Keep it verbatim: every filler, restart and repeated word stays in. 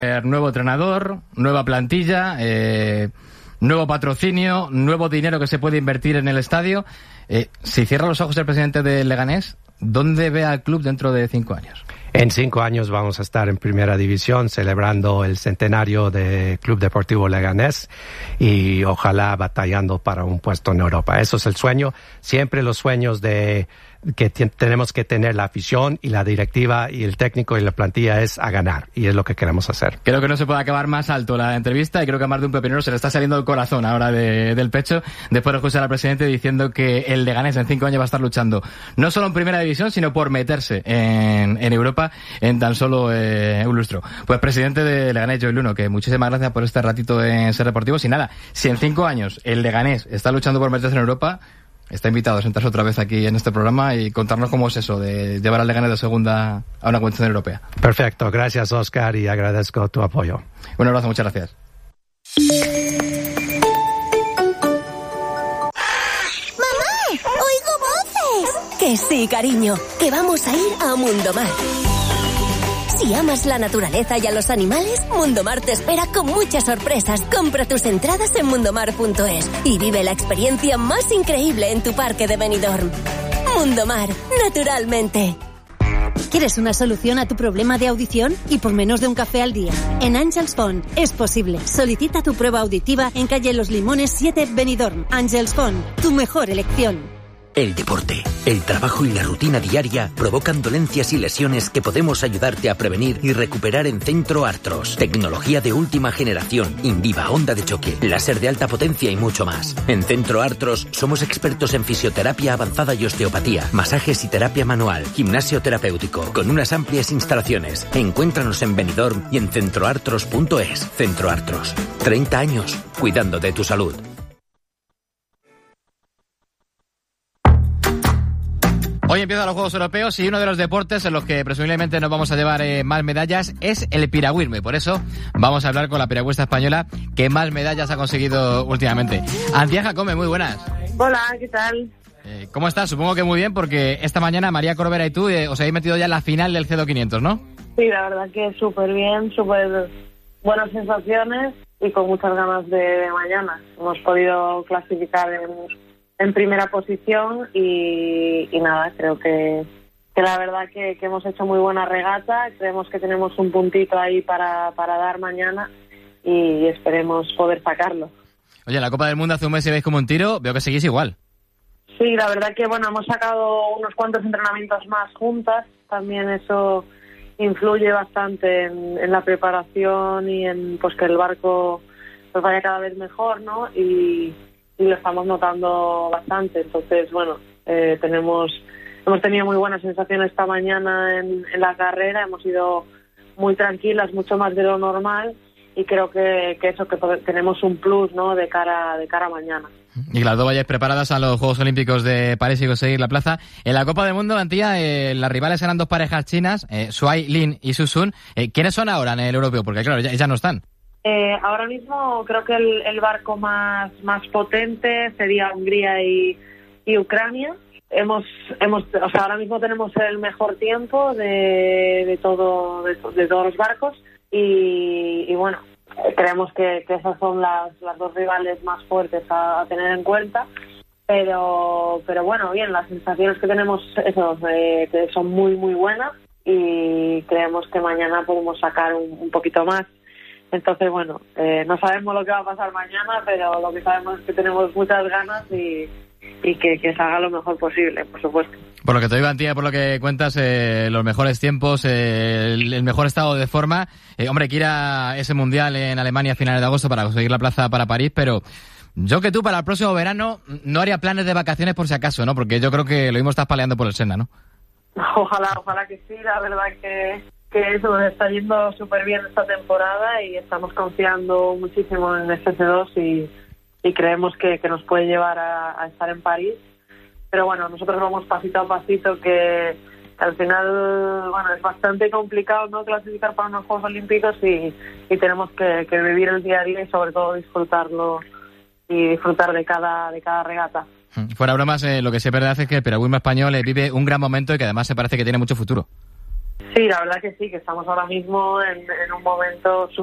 Nuevo entrenador, nueva plantilla, eh, nuevo patrocinio, nuevo dinero que se puede invertir en el estadio. Eh, si cierra los ojos el presidente del Leganés, ¿dónde ve al club dentro de cinco años? En cinco años vamos a estar en Primera División celebrando el centenario del Club Deportivo Leganés y ojalá batallando para un puesto en Europa. Eso es el sueño. Siempre los sueños de que t- tenemos que tener la afición y la directiva y el técnico y la plantilla es a ganar, y es lo que queremos hacer. Creo que no se puede acabar más alto la entrevista y creo que a más de un pepinero se le está saliendo el corazón ahora de, del pecho después de escuchar al presidente diciendo que el Leganés en cinco años va a estar luchando no solo en Primera División sino por meterse en, en Europa en tan solo eh, un lustro. Pues presidente de Leganés, Joel Luno, que muchísimas gracias por este ratito en Ser Deportivos. Y nada, si en cinco años el Leganés está luchando por meterse en Europa, está invitado a sentarse otra vez aquí en este programa y contarnos cómo es eso de llevar al Leganés de segunda a una competición europea. Perfecto, gracias Oscar y agradezco tu apoyo. Un abrazo, muchas gracias. ¡Mamá! ¡Oigo voces! Que sí, cariño, que vamos a ir a Mundomar. Si amas la naturaleza y a los animales, Mundomar te espera con muchas sorpresas. Compra tus entradas en mundomar punto es y vive la experiencia más increíble en tu parque de Benidorm. Mundomar, naturalmente. ¿Quieres una solución a tu problema de audición? Y por menos de un café al día. En Angels Phone es posible. Solicita tu prueba auditiva en calle Los Limones siete, Benidorm. Angels Phone, tu mejor elección. El deporte, el trabajo y la rutina diaria provocan dolencias y lesiones que podemos ayudarte a prevenir y recuperar en Centro Artros. Tecnología de última generación, Inviva, onda de choque, láser de alta potencia y mucho más. En Centro Artros somos expertos en fisioterapia avanzada y osteopatía, masajes y terapia manual, gimnasio terapéutico, con unas amplias instalaciones. Encuéntranos en Benidorm y en centroartros punto es. Centro Artros, treinta años cuidando de tu salud. Hoy empiezan los Juegos Europeos y uno de los deportes en los que presumiblemente nos vamos a llevar eh, más medallas es el piragüismo, y por eso vamos a hablar con la piragüista española que más medallas ha conseguido últimamente. Antía Jacome, muy buenas. Hola, ¿qué tal? Eh, ¿Cómo estás? Supongo que muy bien, porque esta mañana María Corbera y tú eh, os habéis metido ya en la final del C dos quinientos, ¿no? Sí, la verdad que súper bien, súper buenas sensaciones y con muchas ganas de, de mañana. Hemos podido clasificar en... en primera posición y, y nada, creo que, que la verdad que, que hemos hecho muy buena regata, creemos que tenemos un puntito ahí para, para dar mañana y esperemos poder sacarlo. Oye, la Copa del Mundo hace un mes, si veis como un tiro, veo que seguís igual. Sí, la verdad que bueno, hemos sacado unos cuantos entrenamientos más juntas, también eso influye bastante en, en la preparación y en pues que el barco pues vaya cada vez mejor, ¿no? Y y lo estamos notando bastante. Entonces, bueno, eh, tenemos hemos tenido muy buenas sensaciones esta mañana en, en la carrera, hemos ido muy tranquilas, mucho más de lo normal, y creo que, que eso, que tenemos un plus, ¿no?, de cara de cara a mañana. Y que las dos vayáis preparadas a los Juegos Olímpicos de París y conseguir la plaza. En la Copa del Mundo, Antía, eh, las rivales eran dos parejas chinas, eh, Shuai Lin y Su Sun. Eh, ¿Quiénes son ahora en el europeo? Porque claro, ya, ya no están. Eh, ahora mismo creo que el, el barco más más potente sería Hungría y, y Ucrania. Hemos hemos o sea, ahora mismo tenemos el mejor tiempo de, de todo de, de todos los barcos y, y bueno, creemos que, que esas son las, las dos rivales más fuertes a, a tener en cuenta. Pero pero bueno, bien, las sensaciones que tenemos esos eh, que son muy muy buenas y creemos que mañana podemos sacar un, un poquito más. Entonces, bueno, eh, no sabemos lo que va a pasar mañana, pero lo que sabemos es que tenemos muchas ganas y, y que, que salga lo mejor posible, por supuesto. Por lo que te digo, Antía, por lo que cuentas, eh, los mejores tiempos, eh, el, el mejor estado de forma. Eh, hombre, que ir a ese Mundial en Alemania a finales de agosto para conseguir la plaza para París, pero yo que tú para el próximo verano no haría planes de vacaciones por si acaso, ¿no? Porque yo creo que lo mismo estás paleando por el Sena, ¿no? Ojalá, ojalá que sí, la verdad que... que eso nos está yendo súper bien esta temporada y estamos confiando muchísimo en este C dos y, y creemos que, que nos puede llevar a, a estar en París. Pero bueno, nosotros vamos pasito a pasito, que, que al final bueno es bastante complicado, ¿no?, clasificar para unos Juegos Olímpicos y, y tenemos que, que vivir el día a día y sobre todo disfrutarlo y disfrutar de cada, de cada regata. Fuera bromas, eh, lo que sí es verdad es que el piragüismo español eh, vive un gran momento y que además se parece que tiene mucho futuro. Sí, la verdad que sí, que estamos ahora mismo en, en un momento